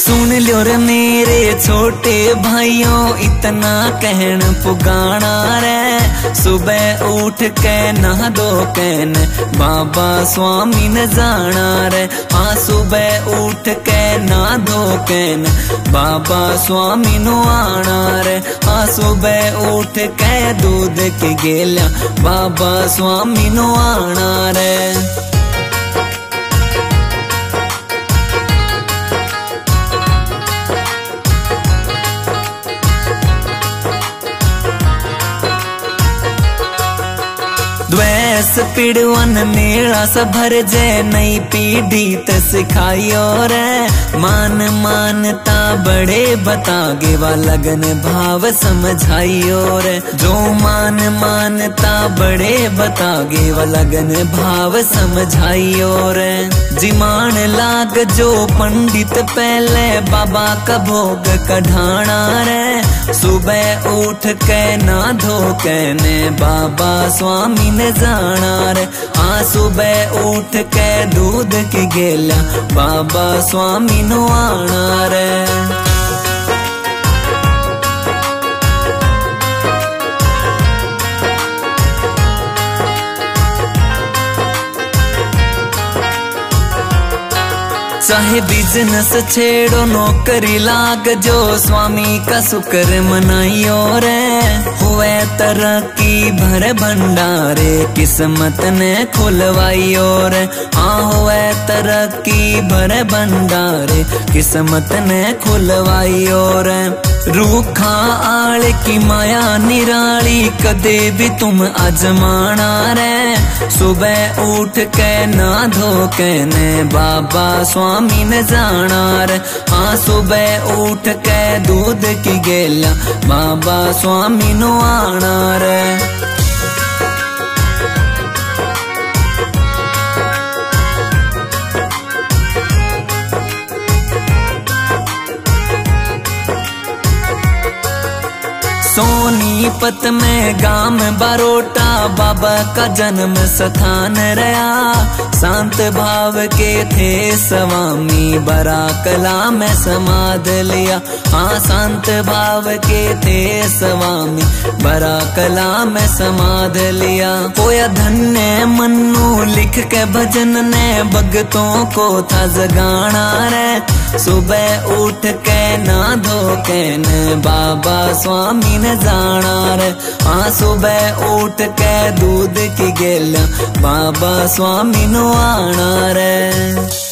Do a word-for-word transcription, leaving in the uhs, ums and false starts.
सुन लो रे मेरे छोटे भाइयों, इतना कहन पुगाना रे। सुबह उठ के नहा धो कैन बाबा स्वामी न जाना रे। हाँ सुबह उठ के नहा धो कैन बाबा स्वामी नु आना रे। हाँ सुबह उठ के दूध की गेला बाबा स्वामी नु आना रे। द्वेष पीड़वन मेला सभर जय नई पीढ़ी त सिखाइयो रे। मान मानता बड़े बतागे वा लगन भाव समझाइयो रे। जो मान मानता बड़े बतागे वा लगन भाव समझाइयो रे। जिमान लाग जो पंडित पहले बाबा का भोग कढ़ाना रे। सुबह उठ के ना धो कैने बाबा स्वामी ने जाना रे। हाँ सुबह उठ के दूध की गेला बाबा स्वामी नु आना रे। चाहे बिजनेस छेड़ो नौकरी लाग जो स्वामी का शुक्र मनाइयो रे। हुए तरक्की भर भंडारे किस्मत ने खुलवाइयो रे। हाँ हुए तरक्की भर भंडारे किस्मत ने खुलवाइयो रे। रूखा आल की माया निराली कदे भी तुम आजमाना रे। सुबह उठ के ना धो कैने बाबा स्वामी ने जाना रे। हाँ सुबह उठ के दूध की गेला बाबा स्वामी नु आना रे। सोनीपत में गांव बारोटा बाबा का जन्म स्थान रहा। शांत भाव के थे स्वामी बड़ा कला में समाध लिया। हाँ शांत भाव के थे स्वामी बड़ा कला में समाध लिया। कोया धन्य मन्नू लिख के भजन ने भगतों को था जगाना रे। सुबह उठ के ना धो कैन बाबा स्वामी ने जाना रे। हाँ सुबह उठ के दूध की गेला बाबा स्वामी नु आना रे।